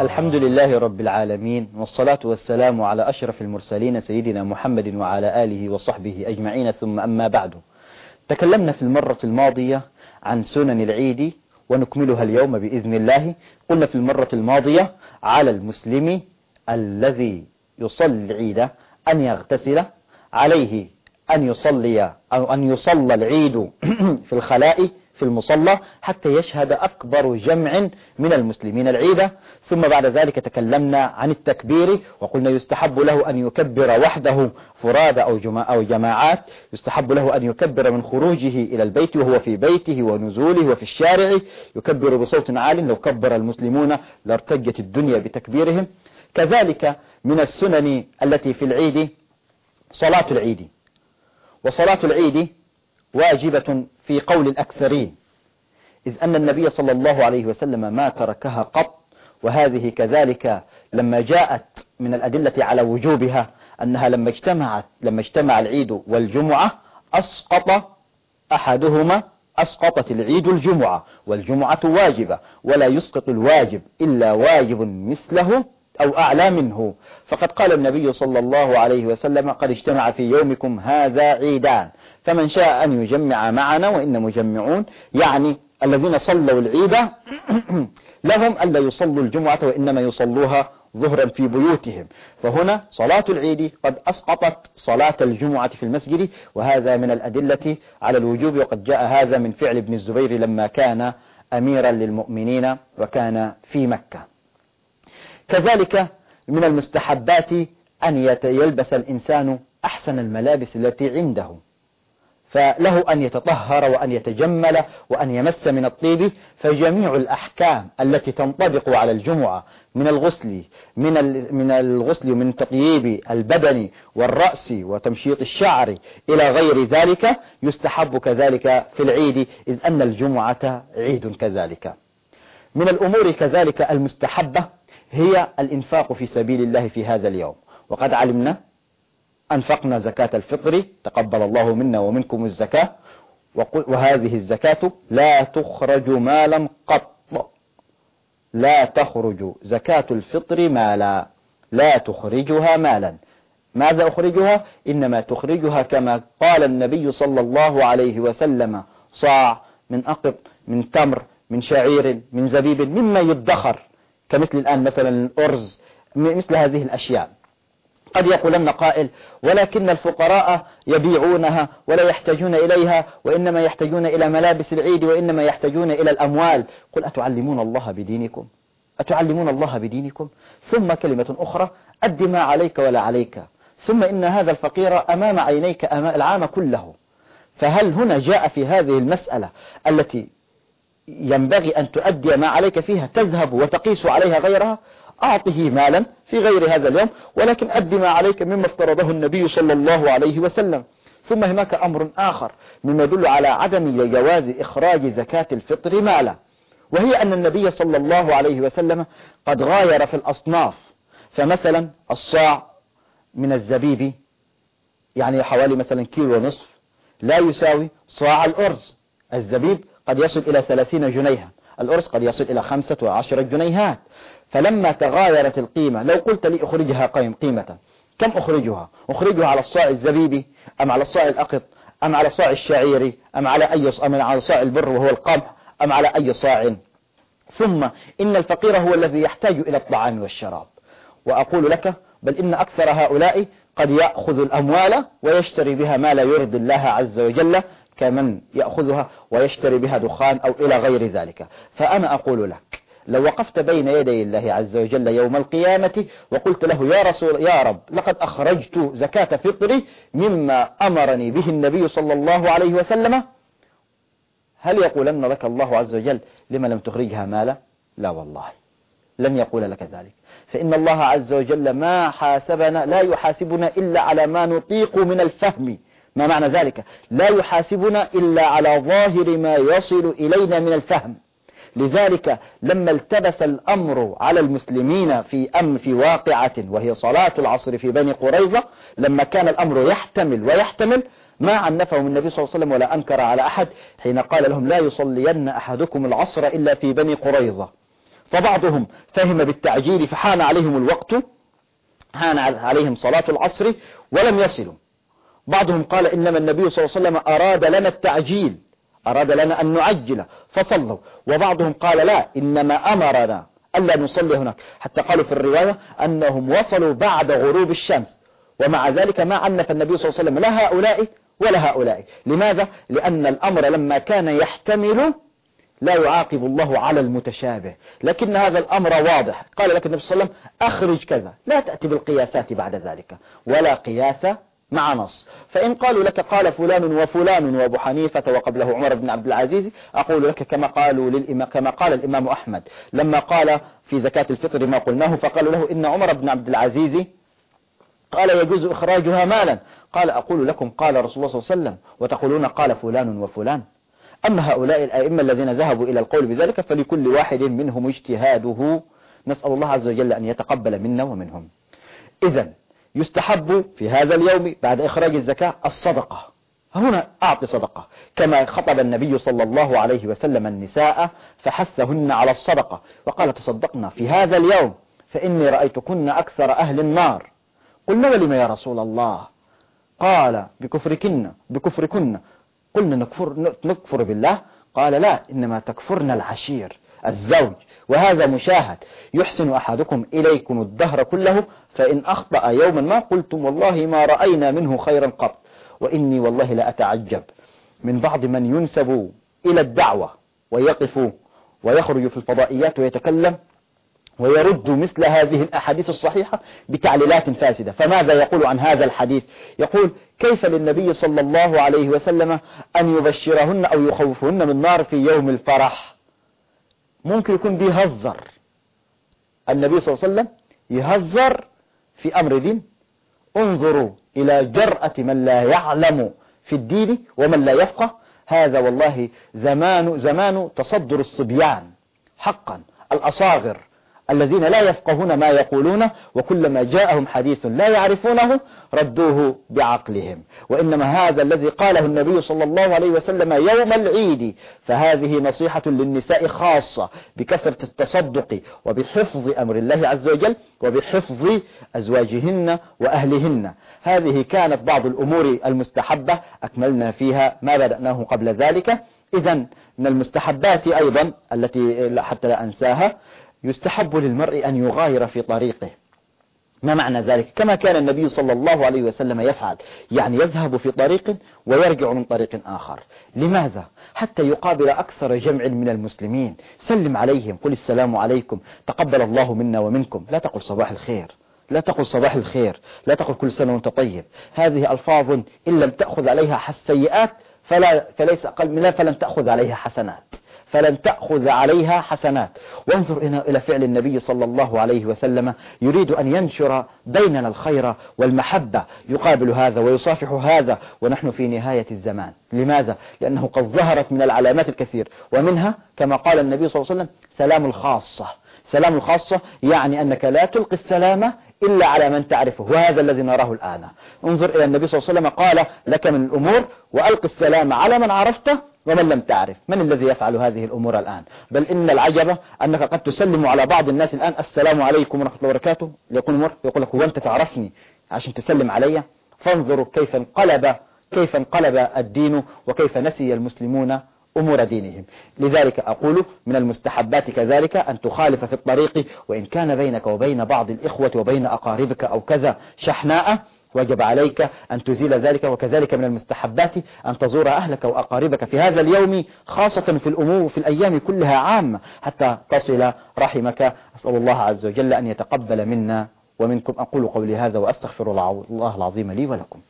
الحمد لله رب العالمين، والصلاة والسلام على أشرف المرسلين سيدنا محمد وعلى آله وصحبه أجمعين، ثم أما بعد. تكلمنا في المرة الماضية عن سنن العيد ونكملها اليوم بإذن الله. قلنا في المرة الماضية على المسلم الذي يصلي العيد أن يغتسل، عليه أن يصلي أو أن يصلى العيد في الخلاء في المصلى حتى يشهد أكبر جمع من المسلمين العيد. ثم بعد ذلك تكلمنا عن التكبير، وقلنا يستحب له أن يكبر وحده فرادى أو جماعات. يستحب له أن يكبر من خروجه إلى البيت وهو في بيته ونزوله وفي الشارع، يكبر بصوت عال. لو كبر المسلمون لارتجت الدنيا بتكبيرهم. كذلك من السنن التي في العيد صلاة العيد، وصلاة العيد واجبة في قول الأكثرين، إذ أن النبي صلى الله عليه وسلم ما تركها قط. وهذه كذلك لما جاءت من الأدلة على وجوبها أنها لما اجتمع العيد والجمعة أسقط أحدهما، أسقطت العيد الجمعة، والجمعة واجبة، ولا يسقط الواجب إلا واجب مثله أو أعلى منه. فقد قال النبي صلى الله عليه وسلم: قد اجتمع في يومكم هذا عيدان، فمن شاء أن يجمع معنا وإن مجمعون، يعني الذين صلوا العيد لهم ألا يصلوا الجمعة وإنما يصلوها ظهرا في بيوتهم. فهنا صلاة العيد قد أسقطت صلاة الجمعة في المسجد، وهذا من الأدلة على الوجوب. وقد جاء هذا من فعل ابن الزبير لما كان أميرا للمؤمنين وكان في مكة. كذلك من المستحبات أن يلبس الإنسان أحسن الملابس التي عنده، فله أن يتطهر وأن يتجمل وأن يمس من الطيب. فجميع الأحكام التي تنطبق على الجمعة من الغسل ومن تطييب البدن والرأس وتمشيط الشعر إلى غير ذلك يستحب كذلك في العيد، إذ أن الجمعة عيد كذلك. من الأمور كذلك المستحبة هي الإنفاق في سبيل الله في هذا اليوم. وقد علمنا أنفقنا زكاة الفطر، تقبل الله منا ومنكم الزكاة، وهذه الزكاة لا تخرج مالا قط، لا تخرج زكاة الفطر مالا، لا تخرجها مالا. ماذا أخرجها؟ إنما تخرجها كما قال النبي صلى الله عليه وسلم: صاع من أقط، من تمر، من شعير، من زبيب، مما يدخر، كمثل الآن مثلا الأرز، مثل هذه الأشياء. قد يقولن قائل: ولكن الفقراء يبيعونها ولا يحتاجون إليها، وإنما يحتاجون إلى ملابس العيد، وإنما يحتاجون إلى الأموال. قل: أتعلمون الله بدينكم؟ أتعلمون الله بدينكم؟ ثم كلمة أخرى: أد ما عليك ولا عليك. ثم إن هذا الفقير أمام عينيك العام كله. فهل هنا جاء في هذه المسألة التي ينبغي أن تؤدي ما عليك فيها تذهب وتقيس عليها غيرها؟ أعطه مالا في غير هذا اليوم، ولكن أدي ما عليك مما افترضه النبي صلى الله عليه وسلم. ثم هناك أمر آخر مما يدل على عدم جواز إخراج زكاة الفطر مالا، وهي أن النبي صلى الله عليه وسلم قد غاير في الأصناف. فمثلا الصاع من الزبيب يعني حوالي مثلا 1.5 كيلو لا يساوي صاع الأرز. الزبيب قد يصل إلى 30 جنيها، الأرز قد يصل إلى 15 جنيهات. فلما تغايرت القيمة، لو قلت لي أخرجها قيمة، كم أخرجها؟ أخرجها على الصاع الزبيبي أم على الصاع الأقط أم على الصاع الشعيري أم على صاع البر وهو القمح أم على أي صاع؟ ثم إن الفقير هو الذي يحتاج إلى الطعام والشراب. وأقول لك بل إن أكثر هؤلاء قد يأخذ الأموال ويشتري بها ما لا يرضي الله عز وجل، كمن يأخذها ويشتري بها دخان أو إلى غير ذلك. فأنا أقول لك لو وقفت بين يدي الله عز وجل يوم القيامة وقلت له: يا رب لقد أخرجت زكاة فطري مما أمرني به النبي صلى الله عليه وسلم، هل يقولن لك الله عز وجل: لما لم تخرجها مالا؟ لا والله، لن يقول لك ذلك. فإن الله عز وجل ما حاسبنا، لا يحاسبنا إلا على ما نطيق من الفهم. ما معنى ذلك؟ لا يحاسبنا إلا على ظاهر ما يصل إلينا من الفهم. لذلك لما التبس الأمر على المسلمين في واقعة وهي صلاة العصر في بني قريظة، لما كان الأمر يحتمل ما عنفهم النبي صلى الله عليه وسلم ولا أنكر على أحد حين قال لهم: لا يصلين أحدكم العصر إلا في بني قريظة. فبعضهم فهم بالتعجيل فحان عليهم الوقت، حان عليهم صلاة العصر ولم يصلوا. بعضهم قال إنما النبي صلى الله عليه وسلم أراد لنا التعجيل، أراد لنا أن نعجل فصلوا. وبعضهم قال لا، إنما أمرنا ألا نصلي هناك، حتى قالوا في الرواية أنهم وصلوا بعد غروب الشمس، ومع ذلك ما عنف النبي صلى الله عليه وسلم لا هؤلاء ولا هؤلاء. لماذا؟ لأن الأمر لما كان يحتمل لا يعاقب الله على المتشابه، لكن هذا الأمر واضح. قال لك النبي صلى الله عليه وسلم أخرج كذا، لا تأتي بالقياسات بعد ذلك، ولا قياس مع نص. فإن قالوا لك قال فلان وفلان وأبو حنيفة وقبله عمر بن عبد العزيز، أقول لك كما قال الإمام أحمد لما قال في زكاة الفطر ما قلناه، فقالوا له إن عمر بن عبد العزيز قال يجوز إخراجها مالا، قال أقول لكم قال رسول الله صلى الله عليه وسلم وتقولون قال فلان وفلان. أما هؤلاء الأئمة الذين ذهبوا إلى القول بذلك فلكل واحد منهم اجتهاده، نسأل الله عز وجل أن يتقبل منا ومنهم. إذن يستحب في هذا اليوم بعد إخراج الزكاة الصدقة، هنا أعطي صدقة، كما خطب النبي صلى الله عليه وسلم النساء فحثهن على الصدقة وقال تصدقنا في هذا اليوم فإني رأيتكن أكثر أهل النار. قلنا ولم يا رسول الله؟ قال بكفركن قلنا نكفر بالله، قال لا، إنما تكفرن العشير الزوج، وهذا مشاهد. يحسن أحدكم إليكم الدهر كله فإن أخطأ يوما ما قلتم والله ما رأينا منه خيرا قط. وإني والله لا أتعجب من بعض من ينسب إلى الدعوة ويقف ويخرج في الفضائيات ويتكلم ويرد مثل هذه الأحاديث الصحيحة بتعليلات فاسدة. فماذا يقول عن هذا الحديث؟ يقول كيف للنبي صلى الله عليه وسلم أن يبشرهن أو يخوفهن من نار في يوم الفرح؟ ممكن يكون بيهزر النبي صلى الله عليه وسلم، يهزر في أمر دين. انظروا إلى جرأة من لا يعلم في الدين ومن لا يفقه. هذا والله زمان تصدر الصبيان حقا، الأصاغر الذين لا يفقهون ما يقولون، وكلما جاءهم حديث لا يعرفونه ردوه بعقلهم. وإنما هذا الذي قاله النبي صلى الله عليه وسلم يوم العيد، فهذه نصيحة للنساء خاصة بكثرة التصدق وبحفظ أمر الله عز وجل وبحفظ أزواجهن وأهلهن. هذه كانت بعض الأمور المستحبة أكملنا فيها ما بدأناه قبل ذلك. إذن من المستحبات أيضا التي حتى لا أنساها، يستحب للمرء أن يغاير في طريقه. ما معنى ذلك؟ كما كان النبي صلى الله عليه وسلم يفعل، يعني يذهب في طريق ويرجع من طريق آخر. لماذا؟ حتى يقابل أكثر جمع من المسلمين، سلم عليهم، قل السلام عليكم، تقبل الله منا ومنكم. لا تقل صباح الخير، لا تقل صباح الخير، لا تقل كل سنة وانت طيب. هذه ألفاظ إن لم تأخذ عليها سيئات فليس أقل منها، فلن تأخذ عليها حسنات، فلن تأخذ عليها حسنات. وانظر إلى فعل النبي صلى الله عليه وسلم، يريد أن ينشر بيننا الخير والمحبة، يقابل هذا ويصافح هذا ونحن في نهاية الزمان. لماذا؟ لأنه قد ظهرت من العلامات الكثير، ومنها كما قال النبي صلى الله عليه وسلم سلام الخاصة. سلام الخاصة يعني أنك لا تلقي السلام إلا على من تعرفه، وهذا الذي نراه الآن. انظر إلى النبي صلى الله عليه وسلم قال لك من الأمور وألقي السلام على من عرفته ومن لم تعرف. من الذي يفعل هذه الأمور الآن؟ بل إن العجب أنك قد تسلم على بعض الناس الآن السلام عليكم ورحمة الله وبركاته، يقول لك هو أنت تعرفني عشان تسلم علي؟ فانظروا كيف انقلب الدين وكيف نسي المسلمون أمور دينهم. لذلك أقول من المستحبات كذلك أن تخالف في الطريق، وإن كان بينك وبين بعض الإخوة وبين أقاربك أو كذا شحناء، وجب عليك أن تزيل ذلك. وكذلك من المستحبات أن تزور أهلك وأقاربك في هذا اليوم، خاصة في الأمور في الأيام كلها عامة، حتى تصل رحمك. أسأل الله عز وجل أن يتقبل منا ومنكم. أقول قولي هذا وأستغفر الله العظيم لي ولكم.